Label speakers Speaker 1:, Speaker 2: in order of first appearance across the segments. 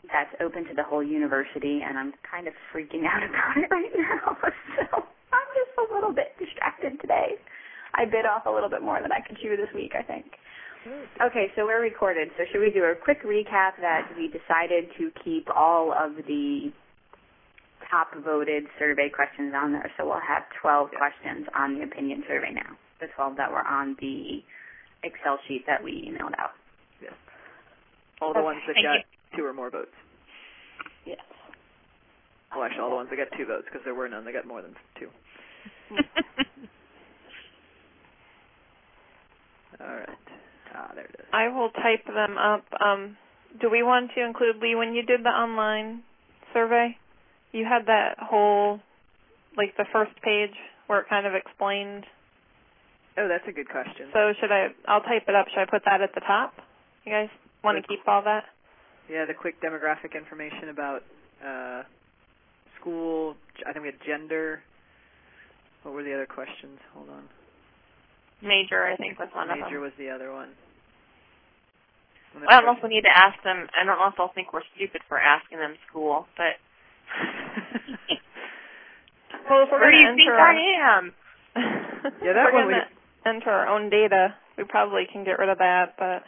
Speaker 1: that's open to the whole university, and I'm kind of freaking out about it right now. So I'm just a little bit distracted today. I bit off a little bit more than I could chew this week, I think. Okay, so we're recorded. So should we do a quick recap that we decided to keep all of the top voted survey questions on there? So we'll have 12 questions on the opinion survey now, the 12 that were on the Excel sheet that we emailed out.
Speaker 2: Yes. All the ones that got 2 or more votes.
Speaker 1: Yes.
Speaker 2: Well, actually, all the ones that got 2 votes, because there were none that got more than 2. All right. There it is.
Speaker 3: I will type them up. Do we want to include, Lee, when you did the online survey, you had that whole, like the first page where it kind of explained.
Speaker 2: Oh, that's a good question.
Speaker 3: So I'll type it up. Should I put that at the top? You guys want to keep all that?
Speaker 2: Yeah, the quick demographic information about school. I think we had gender. What were the other questions? Hold on.
Speaker 3: Major, I think, was one of them.
Speaker 2: Major was the other one.
Speaker 4: I don't know if we need to ask them. I don't know if they'll think we're stupid for asking them school, but.
Speaker 3: Well, if we're
Speaker 4: where do you think I am?
Speaker 2: Yeah, that one we
Speaker 3: enter our own data. We probably can get rid of that, but.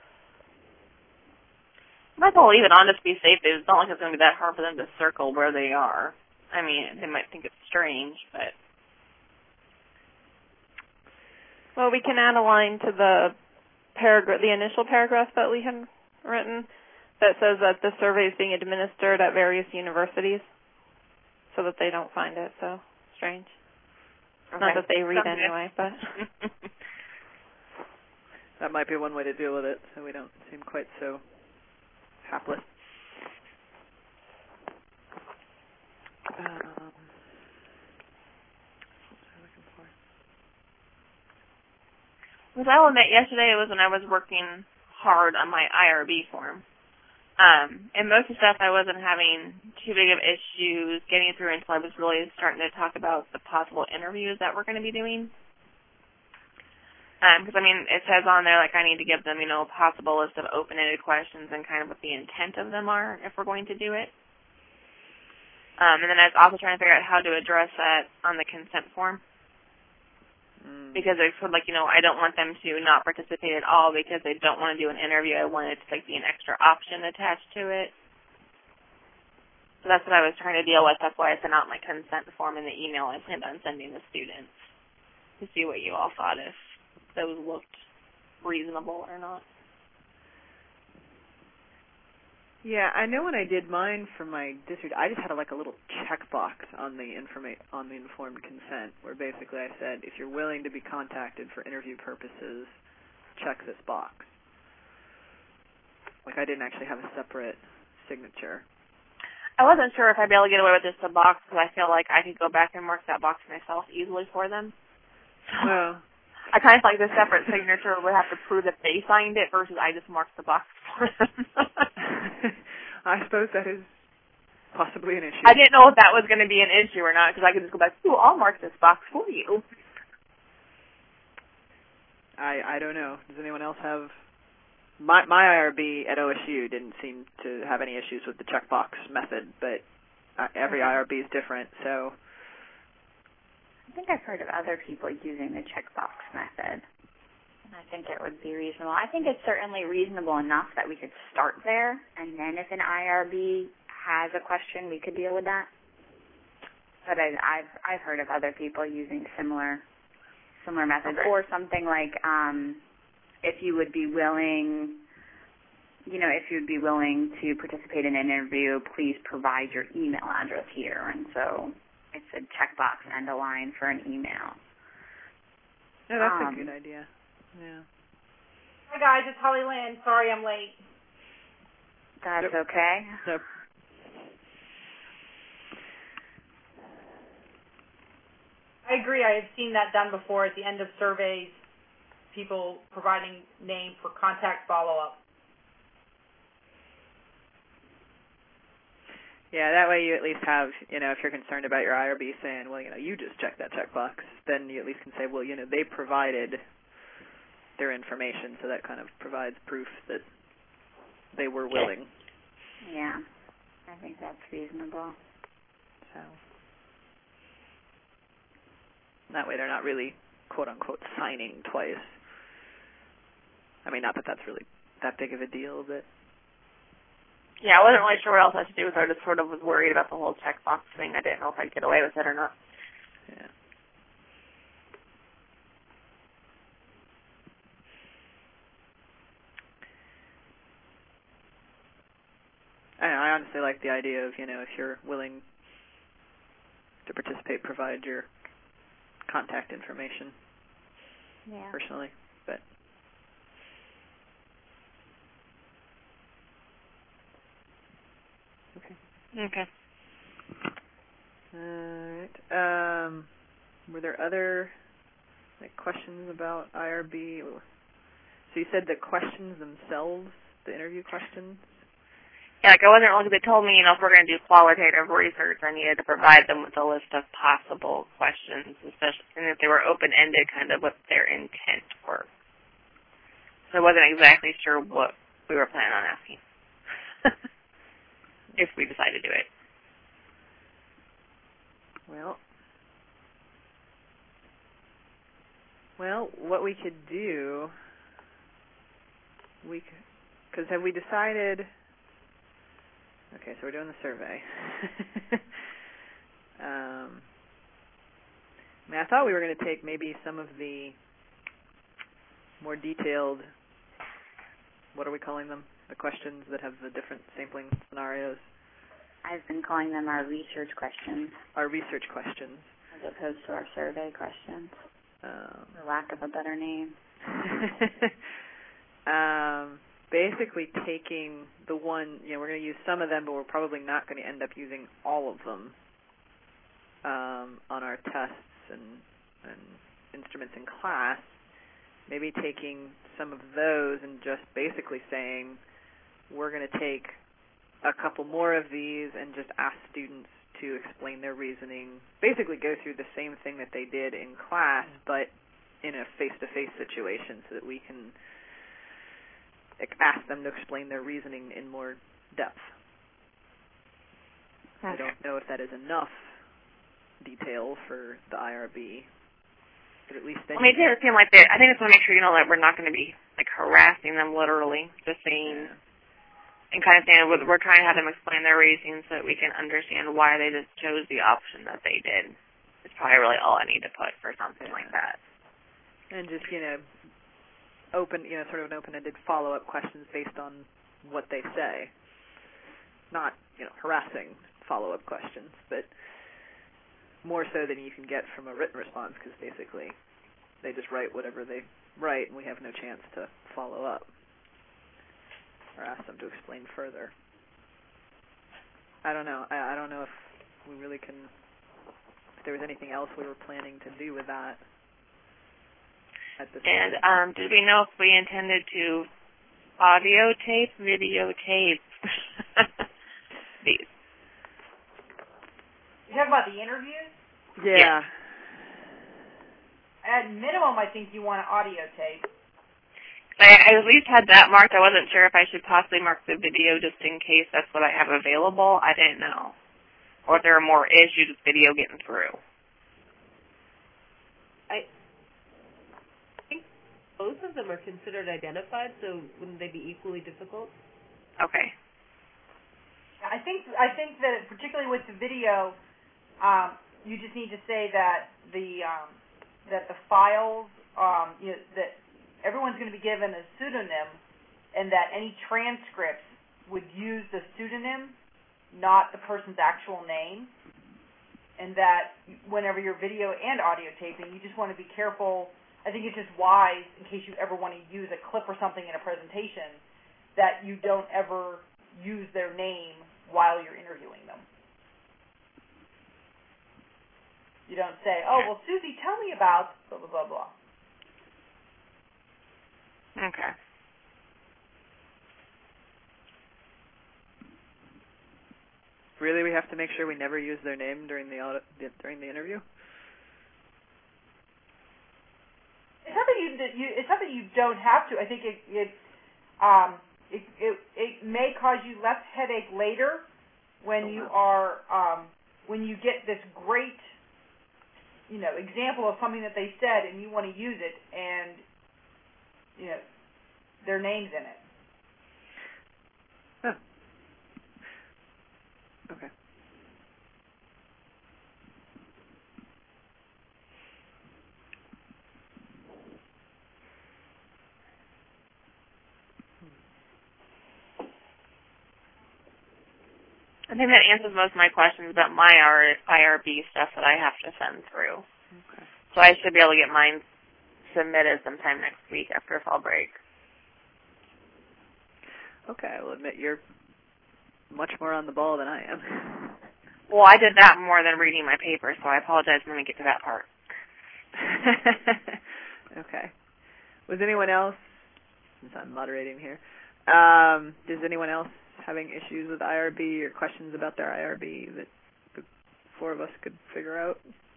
Speaker 4: Might as well leave it on just to be safe. It's not like it's going to be that hard for them to circle where they are. I mean, they might think it's strange, but.
Speaker 3: Well, we can add a line to the paragraph, the initial paragraph that we had written that says that the survey is being administered at various universities so that they don't find it so strange. Okay. Not that they read anyway, but.
Speaker 2: That might be one way to deal with it so we don't seem quite so hapless.
Speaker 4: Because I will admit, yesterday was when I was working hard on my IRB form. And most of the stuff I wasn't having too big of issues getting through until I was really starting to talk about the possible interviews that we're going to be doing. Because, I mean, it says on there, like, I need to give them, a possible list of open-ended questions and kind of what the intent of them are if we're going to do it. And then I was also trying to figure out how to address that on the consent form. Because I feel like, I don't want them to not participate at all because they don't want to do an interview. I want it to be an extra option attached to it. So that's what I was trying to deal with. That's why I sent out my consent form in the email I planned on sending the students to see what you all thought, if those looked reasonable or not.
Speaker 2: Yeah, I know when I did mine for my district, I just had a little checkbox on the informed consent, where basically I said, if you're willing to be contacted for interview purposes, check this box. I didn't actually have a separate signature.
Speaker 4: I wasn't sure if I'd be able to get away with just a box because I feel like I could go back and mark that box myself easily for them.
Speaker 2: Well,
Speaker 4: I kind of feel like the separate signature would have to prove that they signed it versus I just marked the box for them.
Speaker 2: I suppose that is possibly an issue.
Speaker 4: I didn't know if that was going to be an issue or not because I could just go back, I'll mark this box for you.
Speaker 2: I don't know. Does anyone else have... My IRB at OSU didn't seem to have any issues with the checkbox method, but every IRB is different, so...
Speaker 1: I think I've heard of other people using the checkbox method, and I think it would be reasonable. I think it's certainly reasonable enough that we could start there, and then if an IRB has a question, we could deal with that. But I've heard of other people using similar methods, or something like if you would be willing, if you'd be willing to participate in an interview, please provide your email address here, and so. It's a checkbox and a line for an email.
Speaker 2: Yeah, that's a good idea. Yeah.
Speaker 5: Hi, guys. It's Holly Lynn. Sorry I'm late.
Speaker 1: That's okay.
Speaker 2: Nope.
Speaker 5: I agree. I have seen that done before at the end of surveys, people providing name for contact follow-up.
Speaker 2: Yeah, that way you at least have, if you're concerned about your IRB saying, well, you just check that checkbox, then you at least can say, well, they provided their information, so that kind of provides proof that they were willing.
Speaker 1: Yeah, I think that's reasonable.
Speaker 2: So that way they're not really, quote-unquote, signing twice. I mean, not that that's really that big of a deal, but...
Speaker 4: Yeah, I wasn't really sure what else I should do, so I just sort of was worried about the whole checkbox thing. I didn't know if I'd get away with it or not.
Speaker 2: Yeah. I honestly like the idea of, if you're willing to participate, provide your contact information.
Speaker 1: Yeah.
Speaker 2: Personally, but
Speaker 4: Okay.
Speaker 2: All right. Were there other questions about IRB? So you said the questions themselves, the interview questions?
Speaker 4: Yeah, I wasn't really, they told me, if we're going to do qualitative research, I needed to provide them with a list of possible questions, especially, and if they were open-ended, kind of what their intent were. So I wasn't exactly sure what we were planning on asking, if we decide to do it.
Speaker 2: Well, what we could do, because have we decided? Okay, so we're doing the survey. I thought we were going to take maybe some of the more detailed, what are we calling them? The questions that have the different sampling scenarios.
Speaker 1: I've been calling them our research questions.
Speaker 2: Our research questions.
Speaker 1: As opposed to our survey questions. For lack of a better name.
Speaker 2: Basically taking the one, we're going to use some of them, but we're probably not going to end up using all of them on our tests and instruments in class. Maybe taking some of those and just basically saying we're going to take a couple more of these and just ask students to explain their reasoning, basically go through the same thing that they did in class, but in a face-to-face situation so that we can ask them to explain their reasoning in more depth.
Speaker 1: Okay.
Speaker 2: I don't know if that is enough detail for the IRB, but at least then...
Speaker 4: Well, it did seem like that. I think just want to make sure, that we're not going to be, harassing them literally, just saying...
Speaker 2: Yeah.
Speaker 4: And kind of saying we're trying to have them explain their reasons so that we can understand why they just chose the option that they did. It's probably really all I need to put for something like that.
Speaker 2: And just, open, sort of an open-ended follow-up questions based on what they say. Not, harassing follow-up questions, but more so than you can get from a written response, because basically they just write whatever they write and we have no chance to follow up or ask them to explain further. I don't know. I don't know if we really can, if there was anything else we were planning to do with that at this point.
Speaker 4: And did we know if we intended to audio tape, videotape these?
Speaker 5: You talking about the interviews?
Speaker 2: Yeah.
Speaker 5: At minimum, I think you want an audio tape.
Speaker 4: I at least had that marked. I wasn't sure if I should possibly mark the video just in case that's what I have available. I didn't know. Or if there are more issues with video getting through.
Speaker 6: I think both of them are considered identified, so wouldn't they be equally difficult?
Speaker 4: Okay.
Speaker 5: I think that particularly with the video, you just need to say that the files, that everyone's going to be given a pseudonym, and that any transcripts would use the pseudonym, not the person's actual name, and that whenever you're video and audio taping, you just want to be careful. I think it's just wise, in case you ever want to use a clip or something in a presentation, that you don't ever use their name while you're interviewing them. You don't say, oh, well, Susie, tell me about blah, blah, blah, blah.
Speaker 4: Okay.
Speaker 2: Really, we have to make sure we never use their name during the interview?
Speaker 5: It's something you don't have to. I think it may cause you less headache later when you are when you get this great example of something that they said and you want to use it and their name's in it.
Speaker 2: Huh. Okay.
Speaker 4: I think that answers most of my questions about my IRB stuff that I have to send through.
Speaker 2: Okay.
Speaker 4: So I should be able to get mine submitted sometime next week after fall break.
Speaker 2: Okay, I will admit you're much more on the ball than I am.
Speaker 4: Well, I did that more than reading my paper, so I apologize when we get to that part.
Speaker 2: Okay. Was anyone else, since I'm moderating here, is anyone else having issues with IRB or questions about their IRB that the four of us could figure out?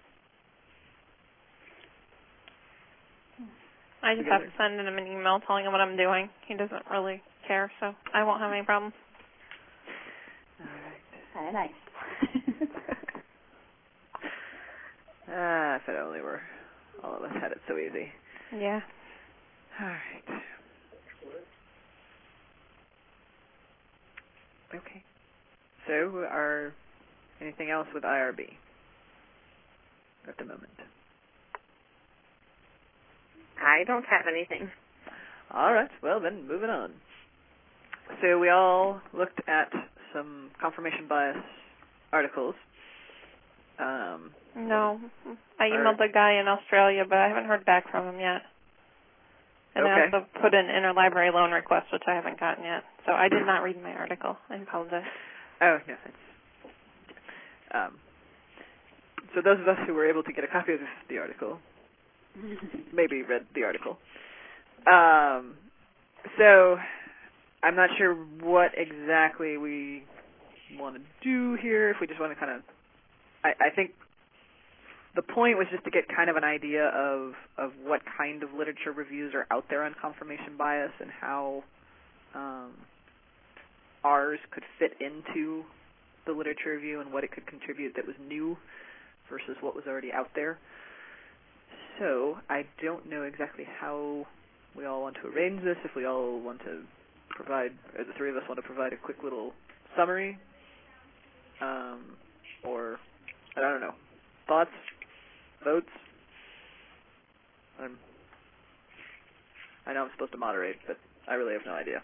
Speaker 3: I just have to send him an email telling him what I'm doing. He doesn't really care, so I won't have any problems.
Speaker 2: All right.
Speaker 1: Kind of nice.
Speaker 2: If it only were all of us had it so easy.
Speaker 3: Yeah.
Speaker 2: All right. Okay. So, anything else with IRB at the moment?
Speaker 4: I don't have anything.
Speaker 2: All right. Well, then, moving on. So we all looked at some confirmation bias articles.
Speaker 3: No. I emailed the guy in Australia, but I haven't heard back from him yet. And I also put in interlibrary loan request, which I haven't gotten yet. So I did not read my article. I apologize.
Speaker 2: Oh, no. So those of us who were able to get a copy of the article maybe read the article. So I'm not sure what exactly we want to do here. If we just want to kind of, I think the point was just to get kind of an idea of what kind of literature reviews are out there on confirmation bias and how ours could fit into the literature review and what it could contribute that was new versus what was already out there. So I don't know exactly how we all want to arrange this, if we all want to provide, or the three of us want to provide a quick little summary, or, I don't know, thoughts, votes? I know I'm supposed to moderate, but I really have no idea.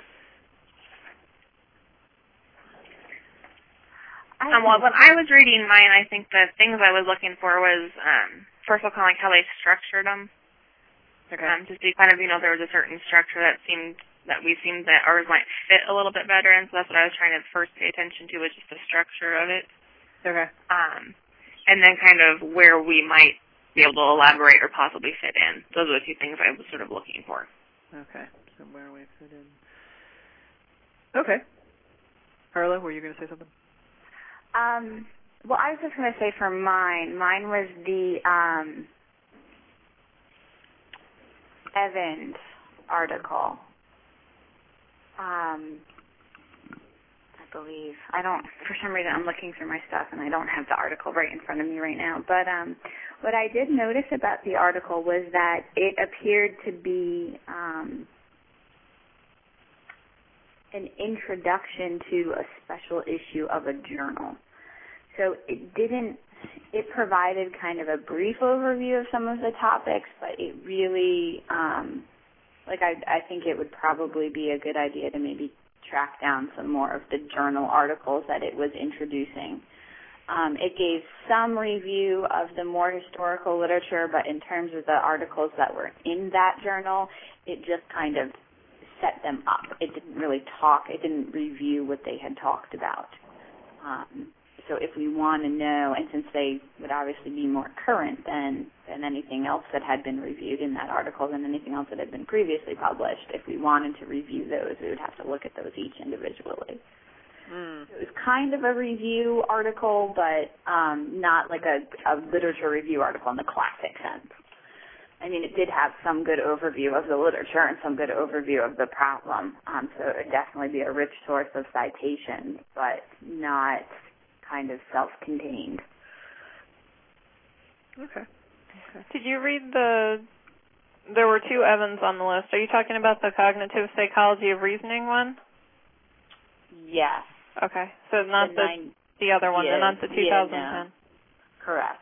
Speaker 4: Well, when I was reading mine, I think the things I was looking for was, first of all, kind of like how they structured them.
Speaker 2: Okay.
Speaker 4: To see kind of, there was a certain structure that we seemed that ours might fit a little bit better in, so that's what I was trying to first pay attention to, was just the structure of it.
Speaker 2: Okay.
Speaker 4: And then kind of where we might be able to elaborate or possibly fit in. Those are the two things I was sort of looking for.
Speaker 2: Okay. So where we fit in. Okay. Carla, were you going to say something?
Speaker 1: Well, I was just going to say for mine was the Evans article. I believe. For some reason I'm looking through my stuff and I don't have the article right in front of me right now. But what I did notice about the article was that it appeared to be an introduction to a special issue of a journal. So it provided kind of a brief overview of some of the topics, but it really, I think it would probably be a good idea to maybe track down some more of the journal articles that it was introducing. It gave some review of the more historical literature, but in terms of the articles that were in that journal, it just kind of set them up. It didn't really it didn't review what they had talked about. So if we want to know, and since they would obviously be more current than anything else that had been reviewed in that article, than anything else that had been previously published, if we wanted to review those, we would have to look at those each individually. It was kind of a review article, but not like a literature review article in the classic sense. I mean, it did have some good overview of the literature and some good overview of the problem. So it would definitely be a rich source of citations, but not kind of self-contained.
Speaker 2: Okay.
Speaker 3: Did you read there were two Evans on the list. Are you talking about the cognitive psychology of reasoning one?
Speaker 1: Yes.
Speaker 3: Okay. So not the other one, and not the 2010.
Speaker 1: Yeah, no. Correct.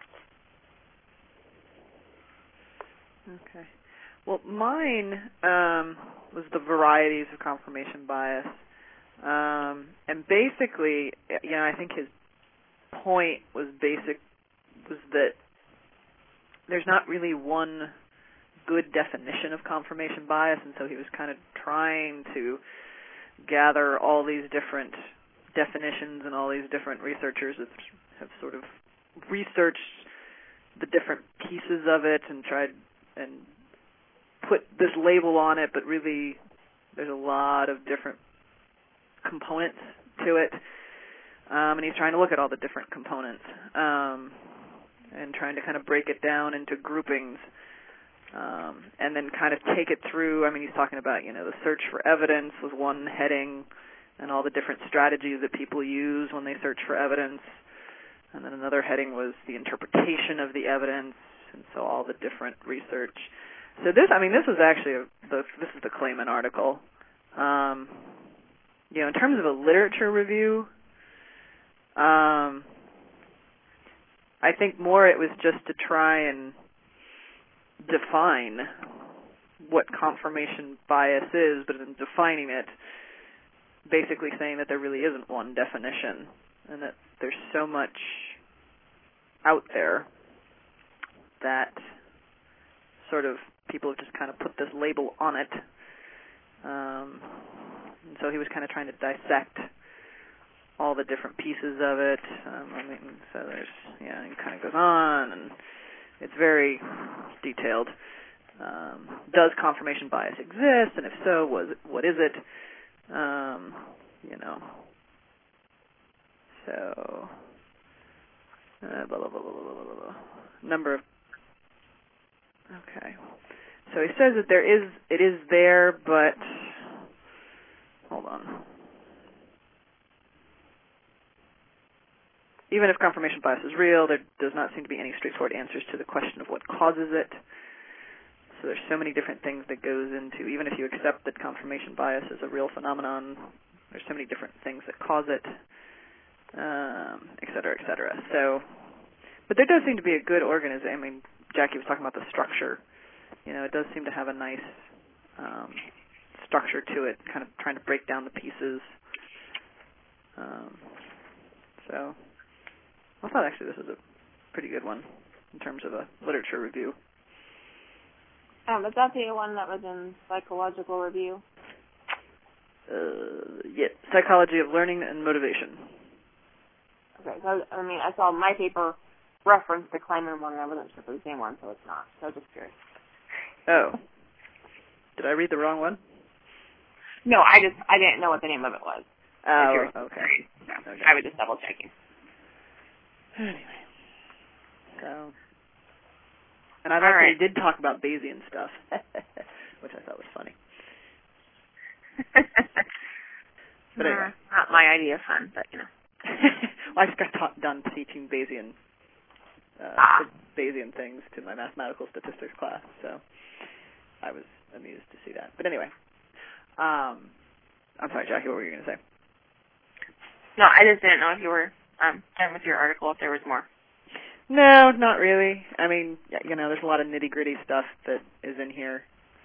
Speaker 2: Okay. Well, mine was the varieties of confirmation bias. And basically, I think his point was that there's not really one good definition of confirmation bias, and so he was kind of trying to gather all these different definitions, and all these different researchers have sort of researched the different pieces of it and tried and put this label on it, but really there's a lot of different components to it, and he's trying to look at all the different components and trying to kind of break it down into groupings, and then kind of take it through. I mean, he's talking about, the search for evidence was one heading, and all the different strategies that people use when they search for evidence. And then another heading was the interpretation of the evidence, and so all the different research. So this was actually this is the Clayman article. In terms of a literature review, I think more it was just to try and define what confirmation bias is, but in defining it, basically saying that there really isn't one definition, and that there's so much out there that sort of people have just kind of put this label on it. And so he was kind of trying to dissect all the different pieces of it. So there's, it kind of goes on, and it's very detailed. Does confirmation bias exist? And if so, what is it? So, blah, blah, blah, blah, blah, blah, blah. Number of, okay. So he says that it is there, but, hold on. Even if confirmation bias is real, there does not seem to be any straightforward answers to the question of what causes it. So there's so many different things that goes into, even if you accept that confirmation bias is a real phenomenon, there's so many different things that cause it, et cetera, et cetera. So, but there does seem to be a good organization. I mean, Jackie was talking about the structure. It does seem to have a nice structure to it, kind of trying to break down the pieces. So I thought actually this was a pretty good one in terms of a literature review.
Speaker 4: Was that the one that was in Psychological Review?
Speaker 2: Yeah, Psychology of Learning and Motivation.
Speaker 4: Okay, so I saw my paper referenced the Clayman one, and I wasn't sure if it was the same one, so it's not. So just curious.
Speaker 2: Oh. Did I read the wrong one?
Speaker 4: No, I didn't know what the name of it was.
Speaker 2: Oh, okay.
Speaker 4: So I was just double checking.
Speaker 2: Anyway. So. And I actually did talk about Bayesian stuff, which I thought was funny. But anyway.
Speaker 4: Not my idea of fun, but
Speaker 2: Well, I just got done teaching Bayesian things to my mathematical statistics class, so I was amused to see that. But anyway, I'm sorry, Jackie, what were you going to say?
Speaker 4: No, I just didn't know if you were done with your article, if there was more.
Speaker 2: No, not really. I mean, there's a lot of nitty-gritty stuff that is in here.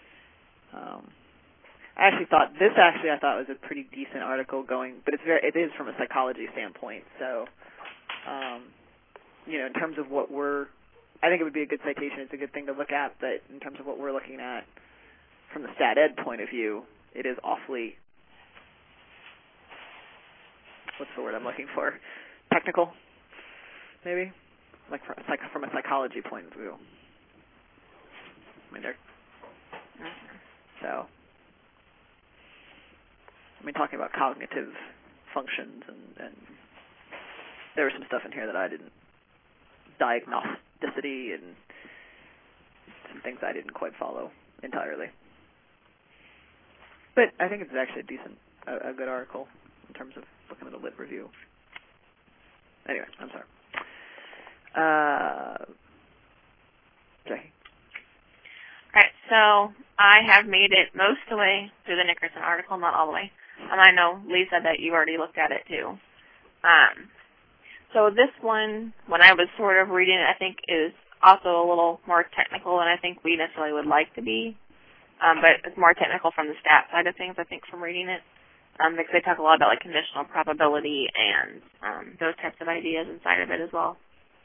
Speaker 2: I thought was a pretty decent article but it is from a psychology standpoint. So, in terms of I think it would be a good citation. It's a good thing to look at, but in terms of what we're looking at from the stat ed point of view, it is awfully, what's the word I'm looking for? Technical, maybe? Like from a psychology point of view. Talking about cognitive functions, and there was some stuff in here that I didn't, diagnosticity and some things I didn't quite follow entirely. But I think it's actually a good article in terms of looking at a lit review. Anyway, I'm sorry. Jackie.
Speaker 4: All right, so I have made it most of the way through the Nickerson article, not all the way. And I know Lee said that you already looked at it too. So this one, when I was sort of reading it, I think is also a little more technical than I think we necessarily would like to be. But it's more technical from the stat side of things, I think, from reading it. Because they talk a lot about like conditional probability and those types of ideas inside of it as well.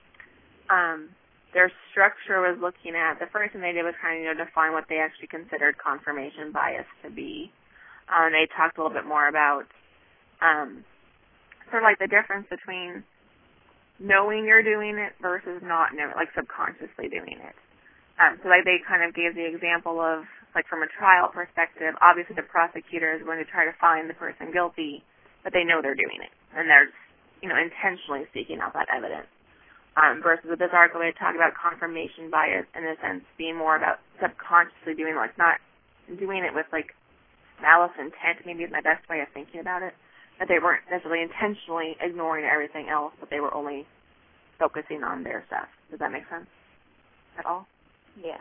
Speaker 4: Their structure was looking at, the first thing they did was kind of define what they actually considered confirmation bias to be. They talked a little bit more about sort of like the difference between knowing you're doing it versus not knowing, like subconsciously doing it. So like they kind of gave the example of, like from a trial perspective, obviously the prosecutor is going to try to find the person guilty, but they know they're doing it, and they're, intentionally seeking out that evidence. Versus with this article, they talk about confirmation bias in a sense being more about subconsciously doing, like not doing it with like malice intent, maybe is my best way of thinking about it. That they weren't necessarily intentionally ignoring everything else, but they were only focusing on their stuff. Does that make sense at all?
Speaker 1: Yeah.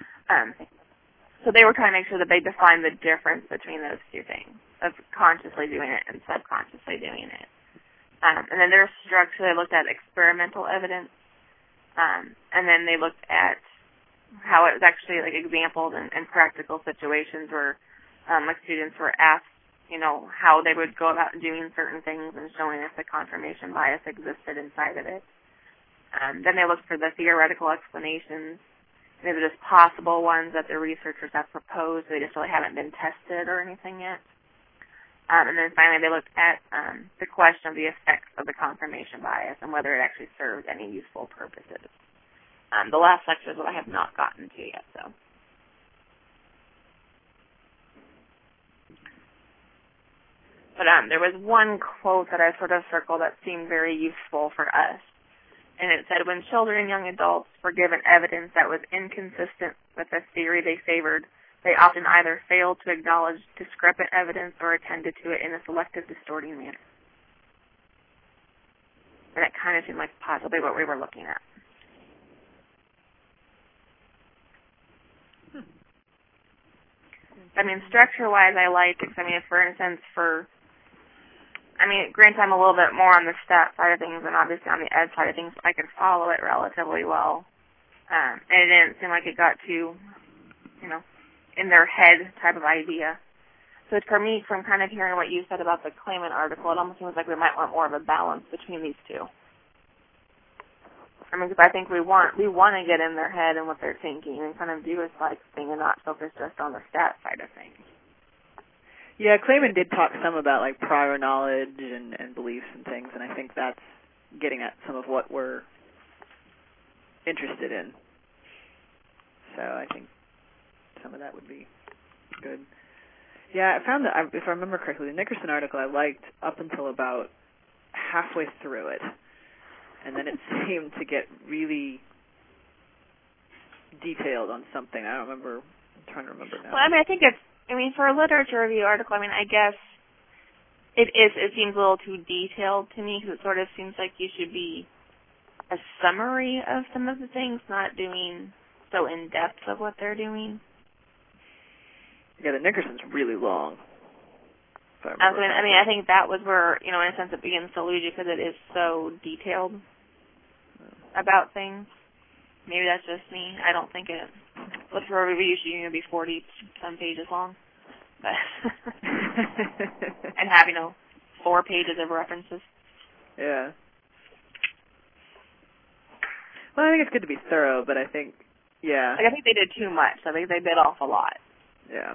Speaker 4: So they were trying to make sure that they defined the difference between those two things, of consciously doing it and subconsciously doing it. And then their structure, they looked at experimental evidence, and then they looked at how it was actually like examples in practical situations where like students were asked, how they would go about doing certain things and showing if the confirmation bias existed inside of it. Then they looked for the theoretical explanations. These are just possible ones that the researchers have proposed. They just really haven't been tested or anything yet. And then finally they looked at the question of the effects of the confirmation bias and whether it actually served any useful purposes. The last lecture is what I have not gotten to yet, so. But there was one quote that I sort of circled that seemed very useful for us. And it said, when children and young adults were given evidence that was inconsistent with the theory they favored, they often either failed to acknowledge discrepant evidence or attended to it in a selective, distorting manner. And it kind of seemed like possibly what we were looking at. Structure-wise, I like it. For instance, granted, I'm a little bit more on the stat side of things and obviously on the ed side of things, I could follow it relatively well. And it didn't seem like it got too, in their head type of idea. So for me, from kind of hearing what you said about the claimant article, it almost seems like we might want more of a balance between these two. Because I think we want to get in their head and what they're thinking and kind of do a like thing and not focus just on the stat side of things.
Speaker 2: Yeah, Clayman did talk some about like prior knowledge and beliefs and things, and I think that's getting at some of what we're interested in. So I think some of that would be good. Yeah, I found that, if I remember correctly, the Nickerson article I liked up until about halfway through it, and then it seemed to get really detailed on something. I don't remember. I'm trying to remember now.
Speaker 4: Well, I think it's, for a literature review article, I guess it seems a little too detailed to me because it sort of seems like you should be a summary of some of the things, not doing so in-depth of what they're doing.
Speaker 2: Yeah, the Nickerson's really long.
Speaker 4: I think that was where, in a sense, it begins to lose you because it is so detailed about things. Maybe that's just me. I don't think it. Literature review should be 40-some pages long, but and have 4 pages of references.
Speaker 2: Yeah. Well, I think it's good to be thorough, but I think, yeah.
Speaker 4: I think they did too much. I think they bit off a lot.
Speaker 2: Yeah.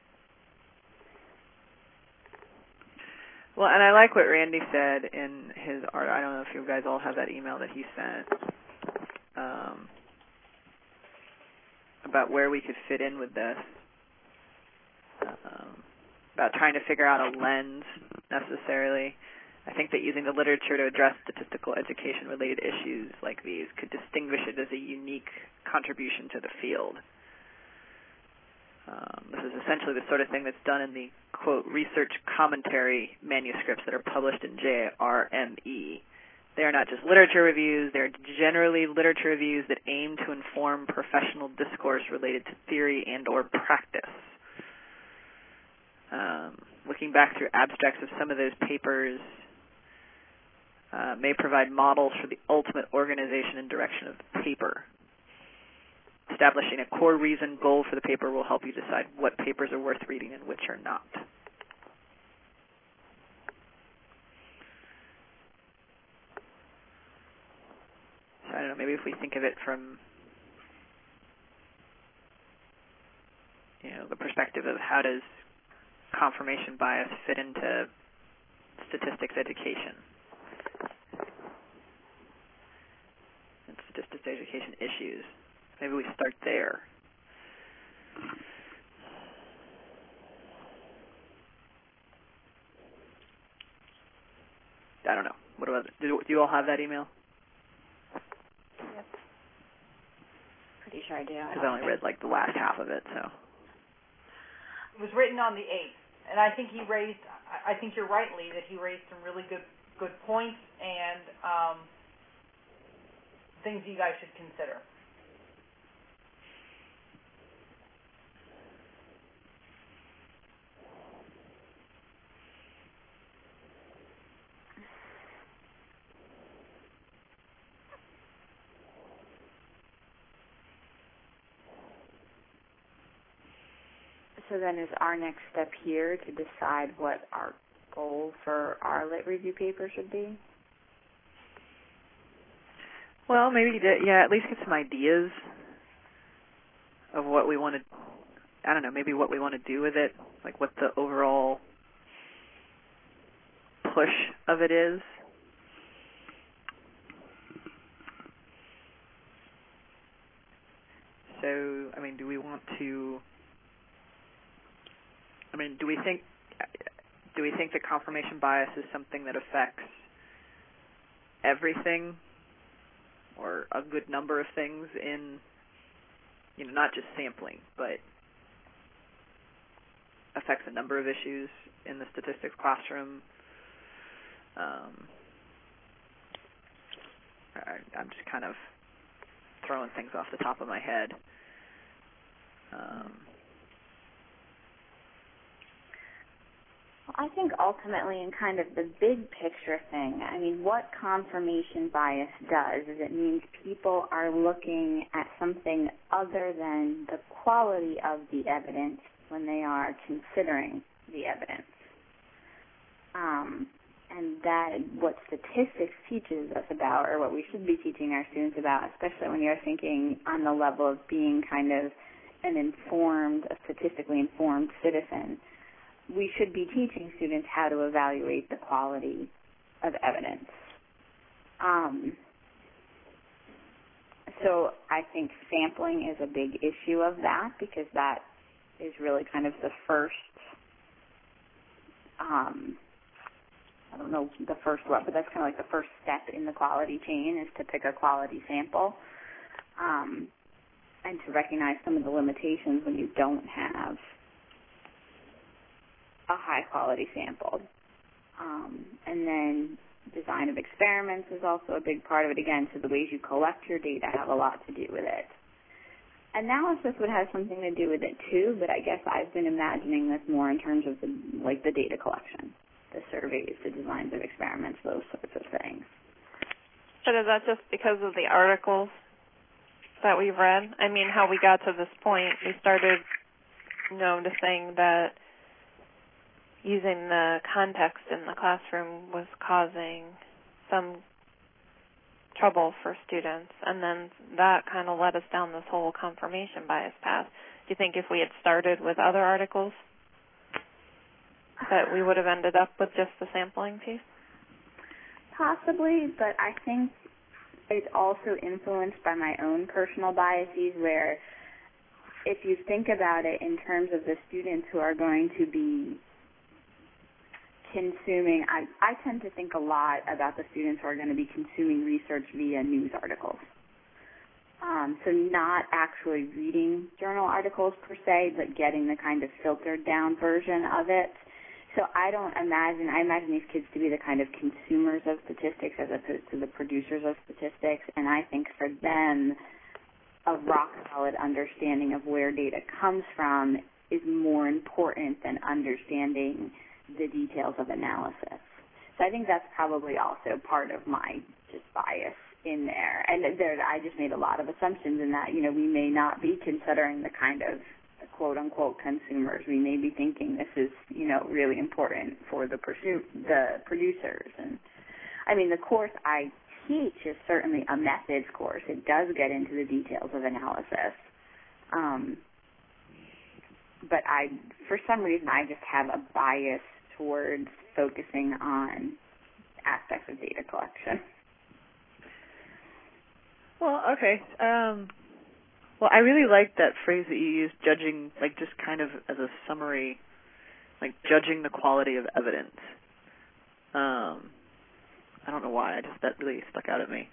Speaker 2: Well, and I like what Randy said in his art. I don't know if you guys all have that email that he sent about where we could fit in with this, about trying to figure out a lens necessarily. I think that using the literature to address statistical education-related issues like these could distinguish it as a unique contribution to the field. This is essentially the sort of thing that's done in the, quote, research commentary manuscripts that are published in JRME. They are not just literature reviews, they're generally literature reviews that aim to inform professional discourse related to theory and or practice. Looking back through abstracts of some of those papers may provide models for the ultimate organization and direction of the paper. Establishing a core reason goal for the paper will help you decide what papers are worth reading and which are not. So I don't know, maybe if we think of it from, the perspective of how does confirmation bias fit into statistics education and statistics education issues. Maybe we start there. I don't know. What about do you all have that email?
Speaker 1: Yep. Pretty sure I do.
Speaker 2: Because I only read like the last half of it, so.
Speaker 5: It was written on the 8th, and I think I think you're right, Lee, that he raised some really good points and things you guys should consider.
Speaker 1: So then is our next step here to decide what our goal for our lit review paper should be?
Speaker 2: Well, maybe at least get some ideas of what we want to, I don't know, maybe what we want to do with it, like what the overall push of it is. So, I mean, do we think that confirmation bias is something that affects everything or a good number of things in, not just sampling, but affects a number of issues in the statistics classroom? I'm just kind of throwing things off the top of my head.
Speaker 1: I think ultimately in kind of the big picture thing, I mean, what confirmation bias does is it means people are looking at something other than the quality of the evidence when they are considering the evidence. And that what statistics teaches us about, or what we should be teaching our students about, especially when you're thinking on the level of being kind of a statistically informed citizen, we should be teaching students how to evaluate the quality of evidence. So I think sampling is a big issue of that, because that is really kind of the first, I don't know the first what, but that's kind of like the first step in the quality chain, is to pick a quality sample, and to recognize some of the limitations when you don't have a high-quality sample. And then design of experiments is also a big part of it. Again, so the ways you collect your data have a lot to do with it. Analysis would have something to do with it too, but I guess I've been imagining this more in terms of the data collection, the surveys, the designs of experiments, those sorts of things.
Speaker 3: But is that just because of the articles that we've read? I mean, how we got to this point, we started noticing that using the context in the classroom was causing some trouble for students, and then that kind of led us down this whole confirmation bias path. Do you think if we had started with other articles that we would have ended up with just the sampling piece?
Speaker 1: Possibly, but I think it's also influenced by my own personal biases, where if you think about it in terms of the students who are going to be consuming, I tend to think a lot about the students who are going to be consuming research via news articles. So not actually reading journal articles per se, but getting the kind of filtered down version of it. So I imagine these kids to be the kind of consumers of statistics as opposed to the producers of statistics, and I think for them a rock-solid understanding of where data comes from is more important than understanding the details of analysis. So I think that's probably also part of my just bias in there. And I just made a lot of assumptions in that, we may not be considering the kind of quote-unquote consumers. We may be thinking this is, really important for the producers. And, the course I teach is certainly a methods course. It does get into the details of analysis. But for some reason, I just have a bias towards focusing on aspects of data collection.
Speaker 2: Well, okay. Well, I really like that phrase that you used, judging, just kind of as a summary, judging the quality of evidence. I don't know why, that really stuck out at me.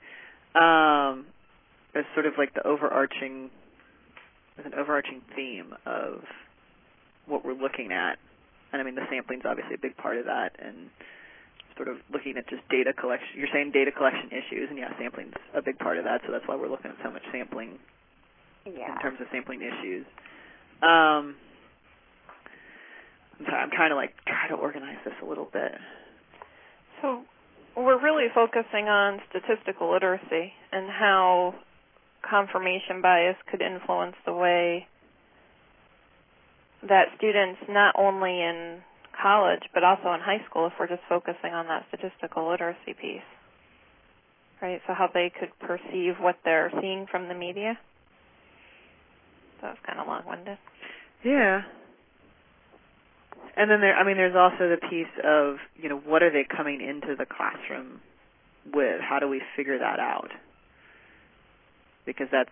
Speaker 2: It's sort of like there's an overarching theme of what we're looking at. And, the sampling's obviously a big part of that, and sort of looking at just data collection. You're saying data collection issues, and sampling's a big part of that, so that's why we're looking at so much sampling in terms of sampling issues. I'm sorry, I'm trying to try to organize this a little bit.
Speaker 3: So we're really focusing on statistical literacy and how confirmation bias could influence the way that students, not only in college but also in high school, if we're just focusing on that statistical literacy piece, right? So how they could perceive what they're seeing from the media. That was kind of long-winded.
Speaker 2: Yeah. And then there's also the piece of, what are they coming into the classroom with? How do we figure that out? Because that's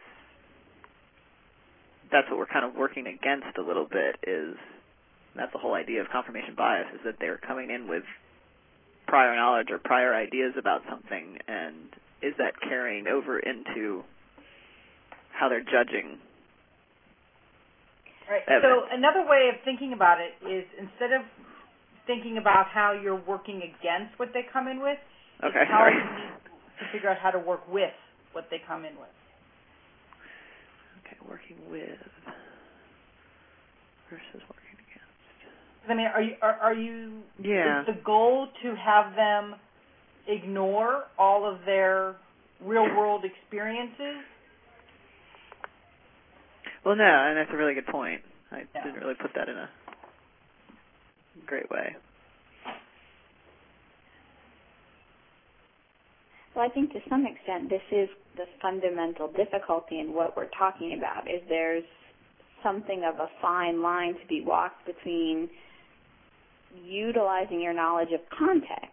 Speaker 2: what we're kind of working against a little bit, that's the whole idea of confirmation bias, is that they're coming in with prior knowledge or prior ideas about something, and is that carrying over into how they're judging?
Speaker 5: Right.
Speaker 2: Evidence.
Speaker 5: So another way of thinking about it is, instead of thinking about how you're working against what they come in with, it's how you need to figure out how to work with what they come in with.
Speaker 2: Okay, working with versus working against.
Speaker 5: Are you?
Speaker 2: Yeah.
Speaker 5: Is the goal to have them ignore all of their real-world experiences?
Speaker 2: Well, no, and that's a really good point. I didn't really put that in a great way.
Speaker 1: Well, I think to some extent this is the fundamental difficulty in what we're talking about, is there's something of a fine line to be walked between utilizing your knowledge of context,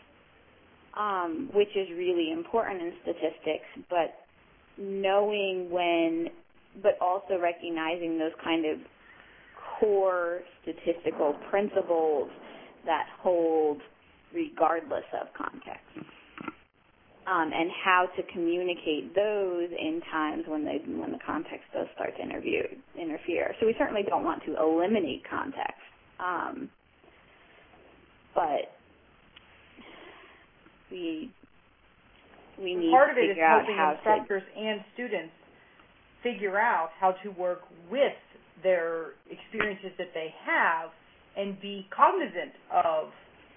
Speaker 1: which is really important in statistics, but knowing when, but also recognizing those kind of core statistical principles that hold regardless of context. And how to communicate those in times when the context does start to interfere. So we certainly don't want to eliminate context, but we need
Speaker 5: part
Speaker 1: to
Speaker 5: of it is
Speaker 1: figure out
Speaker 5: helping
Speaker 1: how
Speaker 5: instructors and students figure out how to work with their experiences that they have and be cognizant of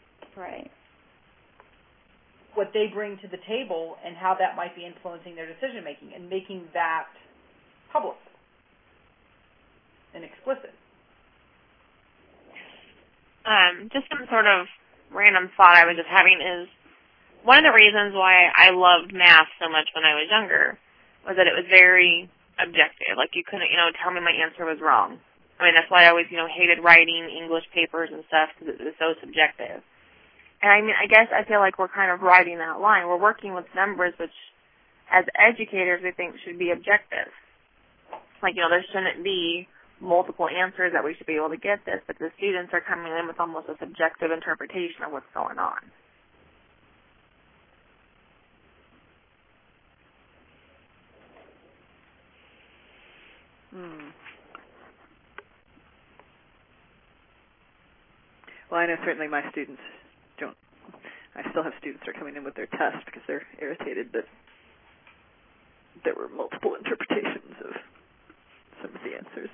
Speaker 5: what they bring to the table and how that might be influencing their decision making, and making that public and explicit.
Speaker 4: Just some sort of random thought I was just having is, one of the reasons why I loved math so much when I was younger was that it was very objective. Like, you couldn't, tell me my answer was wrong. That's why I always, hated writing English papers and stuff, because it was so subjective. And I guess I feel like we're kind of riding that line. We're working with numbers which, as educators, we think should be objective. Like, there shouldn't be multiple answers that we should be able to get this, but the students are coming in with almost a subjective interpretation of what's going on.
Speaker 2: Well, I know certainly my students don't. I still have students that are coming in with their test because they're irritated that there were multiple interpretations of some of the answers.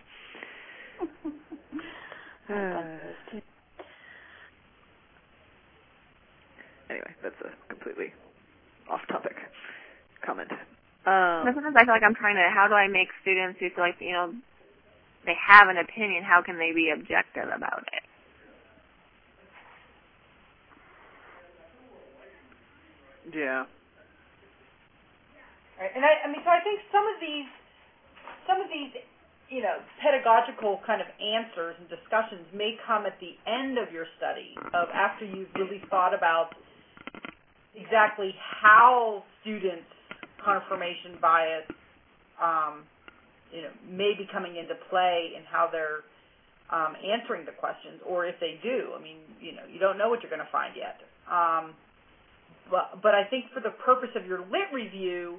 Speaker 2: Anyway, that's a completely off-topic comment.
Speaker 4: Sometimes I feel like I'm trying to, how do I make students who feel like, they have an opinion, how can they be objective about it?
Speaker 2: Yeah.
Speaker 5: Right. And I mean, so I think some of these, pedagogical kind of answers and discussions may come at the end of your study, of after you've really thought about exactly how students' confirmation bias, may be coming into play in how they're answering the questions, or if they do. I mean, you don't know what you're going to find yet. But I think for the purpose of your lit review,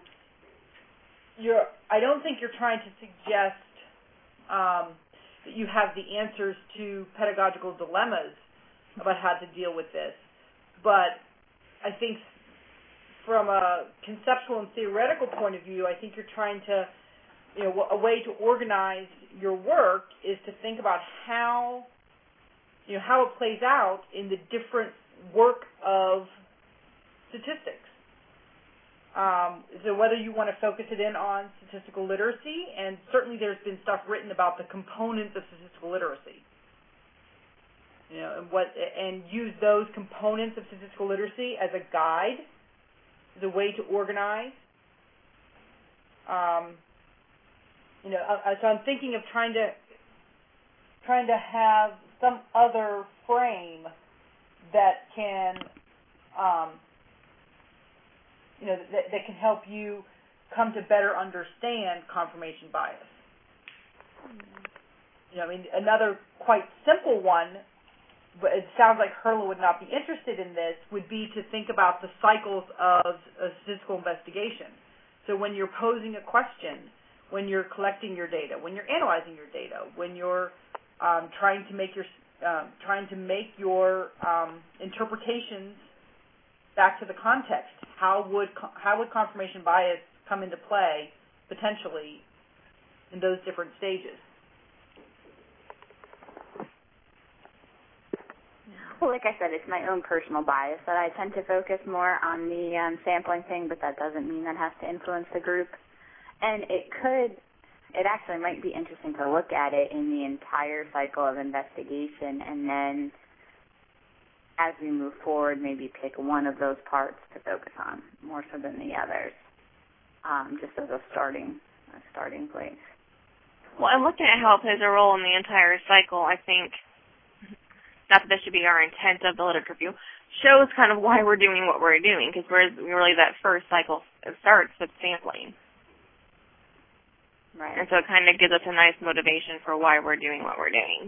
Speaker 5: I don't think you're trying to suggest that you have the answers to pedagogical dilemmas about how to deal with this. But I think from a conceptual and theoretical point of view, I think you're trying to, a way to organize your work is to think about how it plays out in the different work of statistics. So whether you want to focus it in on statistical literacy, and certainly there's been stuff written about the components of statistical literacy, and use those components of statistical literacy as a guide, as a way to organize. So I'm thinking of trying to have some other frame that can that can help you come to better understand confirmation bias. Another quite simple one, but it sounds like Herla would not be interested in this, would be to think about the cycles of a statistical investigation. So when you're posing a question, when you're collecting your data, when you're analyzing your data, when you're trying to make your interpretations back to the context, how would confirmation bias come into play potentially in those different stages?
Speaker 1: Well, like I said, it's my own personal bias that I tend to focus more on the sampling thing, but that doesn't mean that has to influence the group. And it actually might be interesting to look at it in the entire cycle of investigation, and then as we move forward, maybe pick one of those parts to focus on more so than the others, just as a starting place.
Speaker 4: Well, and looking at how it plays a role in the entire cycle, I think, not that this should be our intent of the literature review, shows kind of why we're doing what we're doing, because really that first cycle starts with sampling.
Speaker 1: Right.
Speaker 4: And so it kind of gives us a nice motivation for why we're doing what we're doing.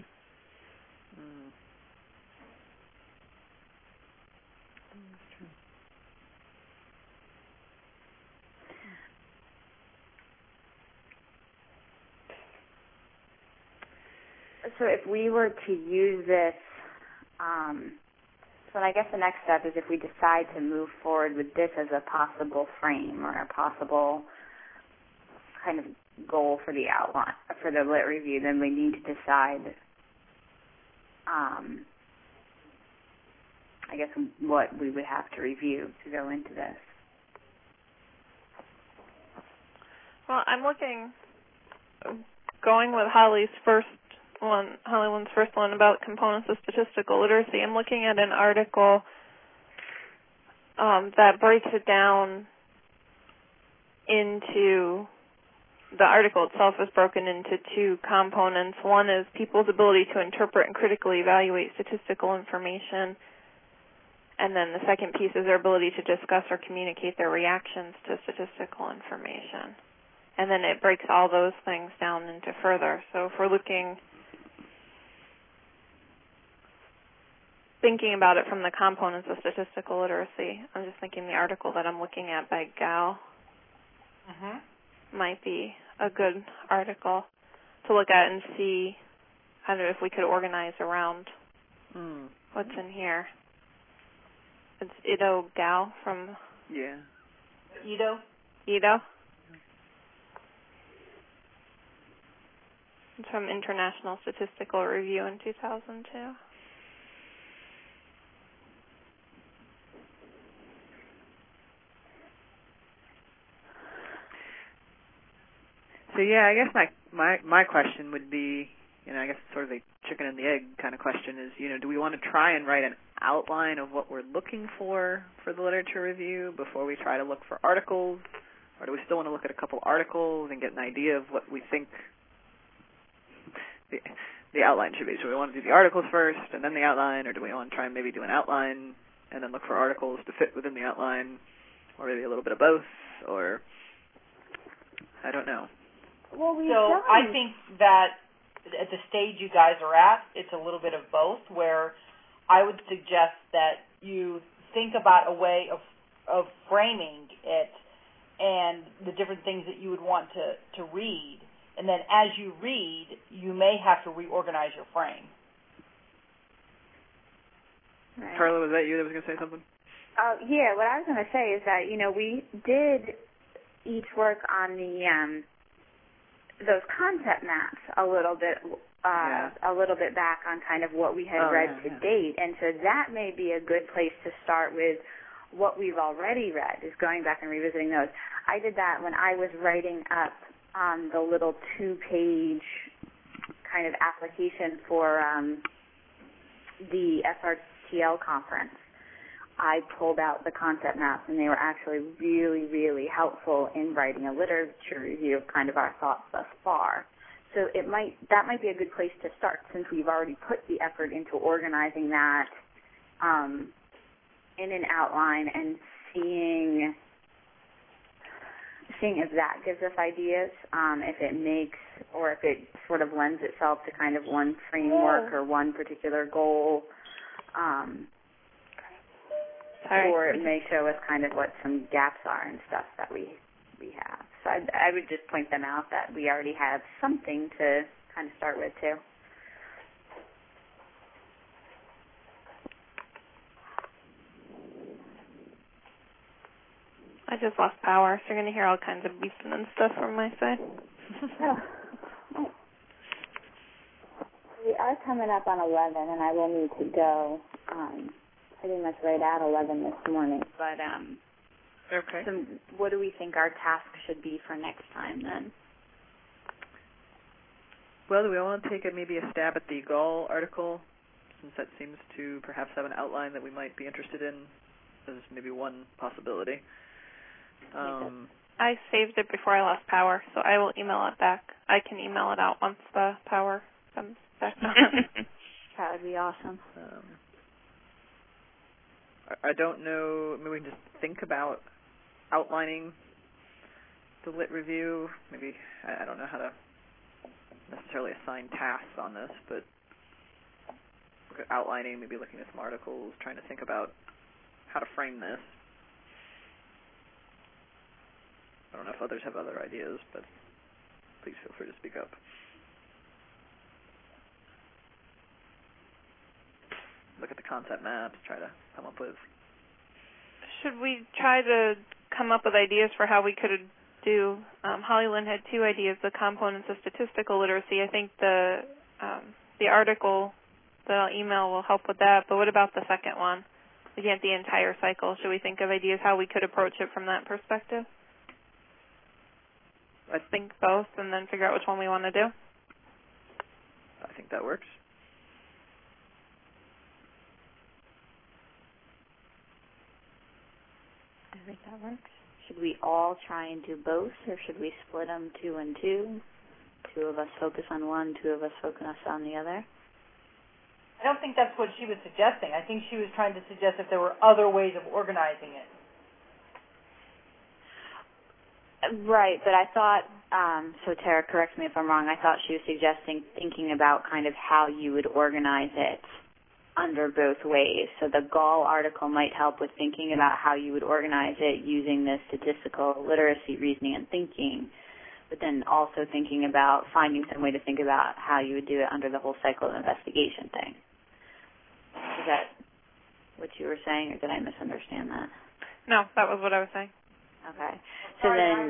Speaker 1: So if we were to use this, so I guess the next step is if we decide to move forward with this as a possible frame or a possible kind of goal for the outline, for the lit review, then we need to decide, I guess, what we would have to review to go into this.
Speaker 3: Well, I'm going with Holly Lynn's first one about components of statistical literacy. I'm looking at an article that breaks it down into, the article itself is broken into two components. One is people's ability to interpret and critically evaluate statistical information, and then the second piece is their ability to discuss or communicate their reactions to statistical information. And then it breaks all those things down into further. So if we're thinking about it from the components of statistical literacy, I'm just thinking the article that I'm looking at by Gao might be a good article. to look at and see, I don't know, if we could organize around what's in here. It's Ido Gal from...
Speaker 2: Yeah.
Speaker 5: Ido?
Speaker 3: Ido. It's from International Statistical Review in 2002.
Speaker 2: So yeah, I guess my question would be, I guess sort of a chicken and the egg kind of question is, do we want to try and write an outline of what we're looking for the literature review before we try to look for articles, or do we still want to look at a couple articles and get an idea of what we think the outline should be? So we want to do the articles first and then the outline, or do we want to try and maybe do an outline and then look for articles to fit within the outline, or maybe a little bit of both, or I don't know.
Speaker 1: Well,
Speaker 5: I think that at the stage you guys are at, it's a little bit of both, where I would suggest that you think about a way of framing it and the different things that you would want to read. And then as you read, you may have to reorganize your frame.
Speaker 1: Right.
Speaker 2: Carla, was that you that was going to say something?
Speaker 1: Yeah, what I was going to say is that, we did each work on the those concept maps a little bit back on kind of what we had read to date, and so that may be a good place to start with what we've already read, is going back and revisiting those. I did that when I was writing up the little 2-page kind of application for the SRTL conference. I pulled out the concept maps, and they were actually really, really helpful in writing a literature review of kind of our thoughts thus far. So that might be a good place to start, since we've already put the effort into organizing that in an outline and seeing if that gives us ideas, if it makes, or if it sort of lends itself to kind of one framework or one particular goal. Or it may show us kind of what some gaps are and stuff that we have. So I would just point them out that we already have something to kind of start with, too.
Speaker 3: I just lost power, so you're going to hear all kinds of beeping and stuff from my side.
Speaker 1: We are coming up on 11, and I will need to go pretty much right at 11 this morning. But
Speaker 2: okay.
Speaker 1: So what do we think our task should be for next time then?
Speaker 2: Well, do we want to take maybe a stab at the Gall article, since that seems to perhaps have an outline that we might be interested in as maybe one possibility?
Speaker 3: I saved it before I lost power, so I will email it back. I can email it out once the power comes back on.
Speaker 1: That would be awesome.
Speaker 2: I don't know, maybe we can just think about outlining the lit review. Maybe, I don't know how to necessarily assign tasks on this, but look at outlining, maybe looking at some articles, trying to think about how to frame this. I don't know if others have other ideas, but please feel free to speak up. Look at the concept maps, try to come up with.
Speaker 3: Should we try to come up with ideas for how we could do, Holly Lynn had 2 ideas, the components of statistical literacy. I think the article that I'll email will help with that, but what about the second one? Looking at the entire cycle, should we think of ideas how we could approach it from that perspective? I think both, and then figure out which one we want to do.
Speaker 2: I think that works.
Speaker 1: I think that works. Should we all try and do both, or should we split them 2 and 2? 2 of us focus on one, 2 of us focus on the other?
Speaker 5: I don't think that's what she was suggesting. I think she was trying to suggest if there were other ways of organizing it.
Speaker 1: Right, but I thought, so Tara, correct me if I'm wrong, I thought she was suggesting thinking about kind of how you would organize it under both ways. So the Gall article might help with thinking about how you would organize it using the statistical literacy, reasoning, and thinking. but then also thinking about finding some way to think about how you would do it under the whole cycle of investigation thing. Is that what you were saying, or did I misunderstand that?
Speaker 3: No, that was what I was saying.
Speaker 1: Okay. So then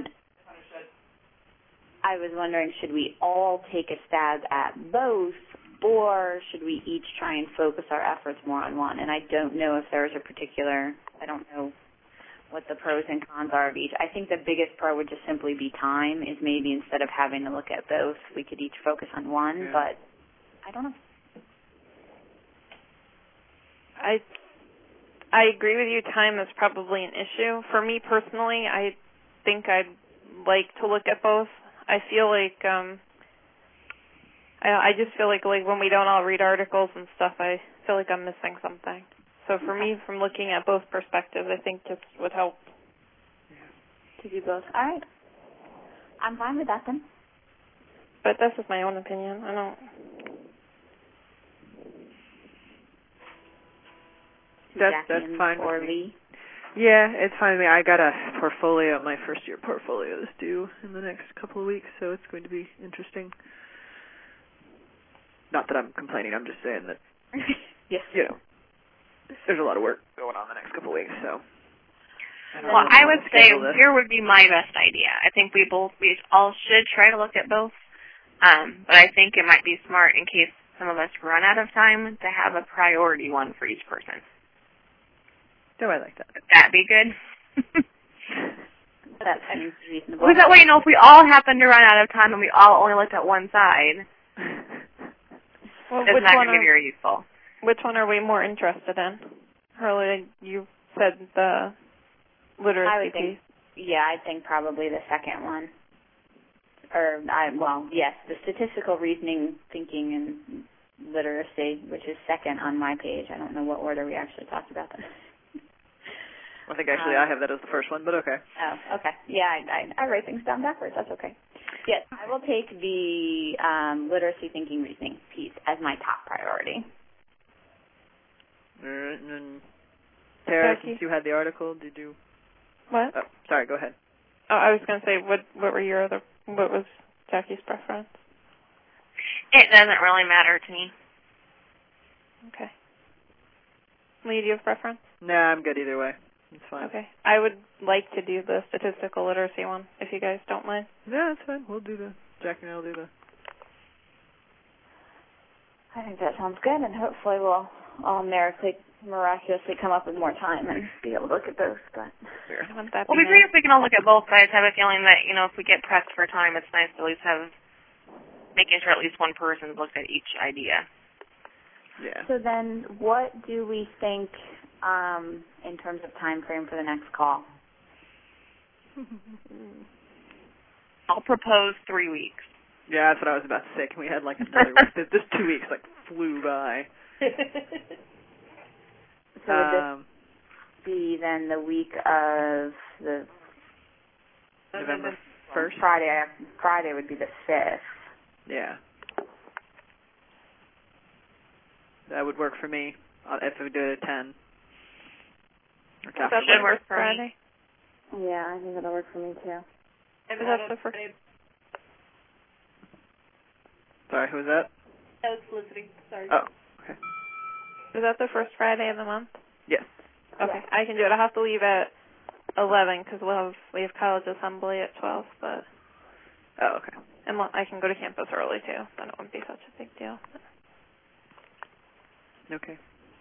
Speaker 1: I was wondering, should we all take a stab at both, or should we each try and focus our efforts more on one? And I don't know if there's a particular, I don't know what the pros and cons are of each. I think the biggest pro would just simply be time, is maybe instead of having to look at both, we could each focus on one, but I don't know.
Speaker 3: I agree with you. Time is probably an issue. For me personally, I think I'd like to look at both. I feel like I just feel like when we don't all read articles and stuff, I feel like I'm missing something. So for me, from looking at both perspectives, I think just would help.
Speaker 1: To do both. All right. I'm fine with that then.
Speaker 3: But that's just my own opinion. I don't.
Speaker 2: That's fine
Speaker 1: or
Speaker 2: with
Speaker 1: me.
Speaker 2: me. Yeah, it's fine with me. I got a portfolio. My first year portfolio is due in the next couple of weeks, so it's going to be interesting. Not that I'm complaining. I'm just saying that,
Speaker 1: yes.
Speaker 2: There's a lot of work going on the next couple of weeks, so.
Speaker 4: I would say here would be my best idea. I think we all should try to look at both. But I think it might be smart, in case some of us run out of time, to have a priority one for each person.
Speaker 2: Oh, I like that.
Speaker 4: Would that be good?
Speaker 1: That seems reasonable.
Speaker 4: Because that way, if we all happen to run out of time and we all only looked at one side, it's not going to be very useful.
Speaker 3: Which one are we more interested in? Hurley, you said the literacy piece.
Speaker 1: I think probably the second one. Yes, the statistical reasoning, thinking, and literacy, which is second on my page. I don't know what order we actually talked about that.
Speaker 2: I think actually I have that as the first one, but okay.
Speaker 1: Oh, okay. Yeah, I write things down backwards. That's okay. Yes, I will take the literacy, thinking, reasoning piece as my top priority.
Speaker 2: All right, and then Tara, since you had the article, did you?
Speaker 3: What?
Speaker 2: Oh, sorry. Go ahead.
Speaker 3: Oh, I was going to say, what was Jackie's preference?
Speaker 4: It doesn't really matter to me.
Speaker 3: Okay. Lee, do you have preference?
Speaker 2: No, I'm good either way. It's fine.
Speaker 3: Okay. I would like to do the statistical literacy one, if you guys don't mind.
Speaker 2: Yeah, that's fine. We'll do Jackie and I will do the.
Speaker 1: I think that sounds good, and hopefully we'll all miraculously come up with more time and be able to look at both. But
Speaker 4: it'd be great if we can all look at both, but I just have a feeling that, if we get pressed for time, it's nice to at least making sure at least one person's looked at each idea.
Speaker 2: Yeah.
Speaker 1: So then what do we think in terms of time frame for the next call?
Speaker 4: I'll propose 3 weeks.
Speaker 2: Yeah, that's what I was about to say. Can we have another week? This 2 weeks flew by.
Speaker 1: So would this be then the week of the
Speaker 2: November 1st?
Speaker 1: Friday would be the 5th.
Speaker 2: Yeah. That would work for me if we do it at 10.
Speaker 3: That should work for Friday.
Speaker 1: Yeah, I think that'll work for me too.
Speaker 3: Is that the first?
Speaker 2: Sorry, who was that?
Speaker 6: That was Felicity. Sorry.
Speaker 2: Oh, okay.
Speaker 3: Is that the first Friday of the month?
Speaker 2: Yes.
Speaker 3: Okay, I can do it. I'll have to leave at 11 because we have college assembly at 12, but.
Speaker 2: Oh, okay.
Speaker 3: And I can go to campus early too, then it wouldn't be such a big deal.
Speaker 2: Okay.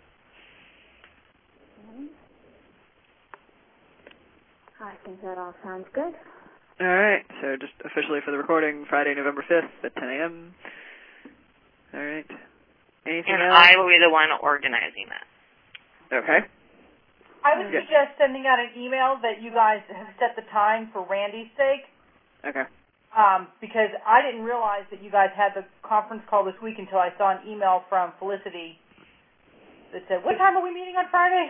Speaker 1: I think that all sounds good.
Speaker 2: All right. So just officially for the recording, Friday, November 5th at 10 a.m. All right. Anything else?
Speaker 4: I will be the one organizing that.
Speaker 2: Okay.
Speaker 5: I would suggest sending out an email that you guys have set the time for Randy's sake.
Speaker 2: Okay.
Speaker 5: Because I didn't realize that you guys had the conference call this week until I saw an email from Felicity that said, "What time are we meeting on Friday?"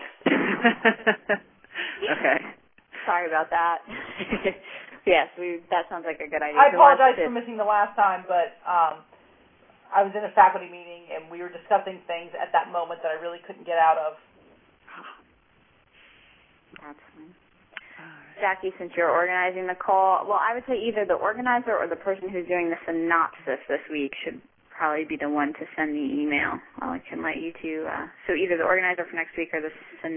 Speaker 2: Okay.
Speaker 1: Sorry about that. Yes, that sounds like a good idea.
Speaker 5: I apologize for missing the last time, but I was in a faculty meeting and we were discussing things at that moment that I really couldn't get out of.
Speaker 1: That's fine. Jackie, since you're organizing the call, well, I would say either the organizer or the person who's doing the synopsis this week should probably be the one to send the email. I can let you two, so either the organizer for next week or the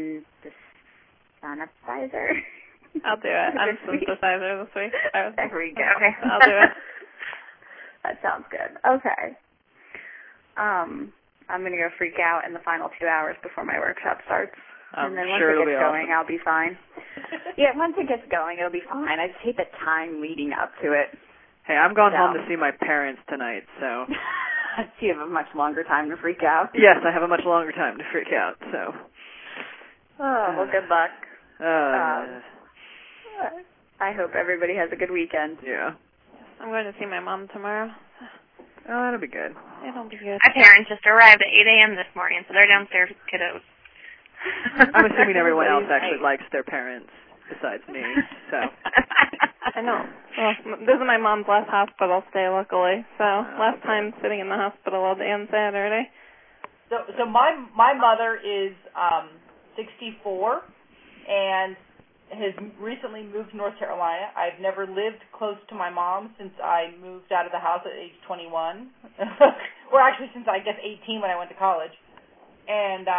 Speaker 1: synopsizer.
Speaker 3: I'll do it. I'm synthesizer this week.
Speaker 1: There we go. Okay.
Speaker 3: I'll do it.
Speaker 1: That sounds good. Okay. I'm going to go freak out in the final 2 hours before my workshop starts.
Speaker 2: I'm
Speaker 1: and then once
Speaker 2: sure
Speaker 1: it
Speaker 2: it'll
Speaker 1: gets
Speaker 2: be
Speaker 1: going,
Speaker 2: awesome.
Speaker 1: I'll be fine. Yeah, once it gets going, it'll be fine. I just hate the time leading up to it.
Speaker 2: Hey, I'm going home to see my parents tonight, so.
Speaker 1: So you have a much longer time to freak out.
Speaker 2: Yes, I have a much longer time to freak out, so.
Speaker 1: Oh, well, good luck.
Speaker 2: Yeah.
Speaker 1: I hope everybody has a good weekend.
Speaker 2: Yeah.
Speaker 3: I'm going to see my mom tomorrow.
Speaker 2: Oh, that'll be good.
Speaker 3: It'll be good.
Speaker 4: My parents just arrived at 8 a.m. this morning, so they're downstairs with kiddos.
Speaker 2: I'm assuming everyone else actually likes their parents besides me, so.
Speaker 3: I know. Well, this is my mom's last hospital stay, luckily. So last time sitting in the hospital all day on Saturday.
Speaker 5: So my mother is 64 and has recently moved to North Carolina. I've never lived close to my mom since I moved out of the house at age 21. Or actually since I guess 18 when I went to college. And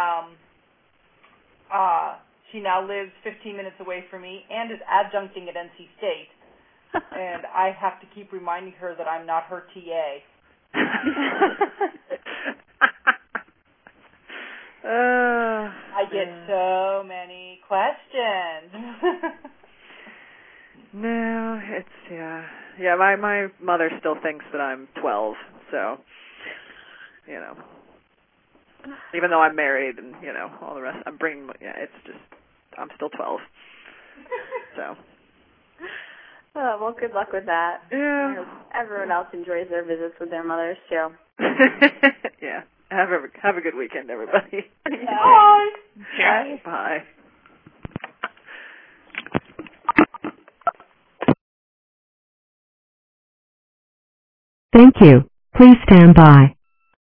Speaker 5: she now lives 15 minutes away from me and is adjuncting at NC State. And I have to keep reminding her that I'm not her TA. I get so many questions.
Speaker 2: No, it's, yeah, my mother still thinks that I'm 12, so, you know, even though I'm married and, you know, all the rest, it's just, I'm still 12, so.
Speaker 1: Oh, well, good luck with that.
Speaker 2: Yeah.
Speaker 1: I hope everyone else enjoys their visits with their mothers, too.
Speaker 2: Yeah. Have a good weekend, everybody.
Speaker 5: Bye.
Speaker 2: Bye. Bye.
Speaker 7: Thank you. Please stand by.